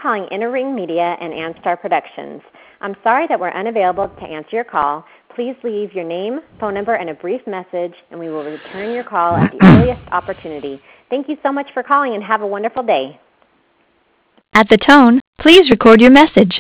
calling Inner Ring Media and Anstar Productions. I'm sorry that we're unavailable to answer your call. Please leave your name, phone number, and a brief message, and we will return your call at the earliest opportunity. Thank you so much for calling, and have a wonderful day. At the tone, please record your message.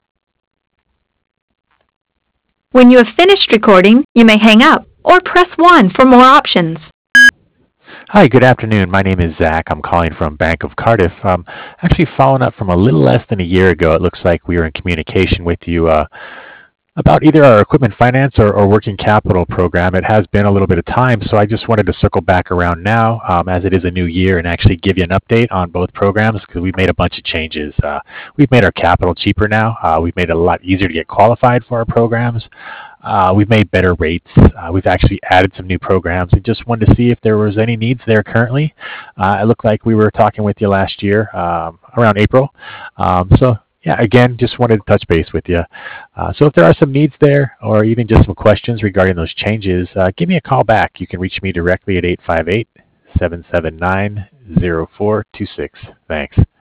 When you have finished recording, you may hang up or press 1 for more options. Hi, good afternoon. My name is Zach. I'm calling from Bank of Cardiff. Actually following up from a little less than a year ago. It looks like we were in communication with you about either our equipment finance or working capital program. It has been a little bit of time, so I just wanted to circle back around now as it is a new year and actually give you an update on both programs because we've made a bunch of changes. We've made our capital cheaper now. We've made it a lot easier to get qualified for our programs. We've made better rates. We've actually added some new programs. I just wanted to see if there was any needs there currently. It looked like we were talking with you last year around April. So yeah, again, just wanted to touch base with you. So if there are some needs there or even just some questions regarding those changes, give me a call back. You can reach me directly at 858-779-0426. Thanks.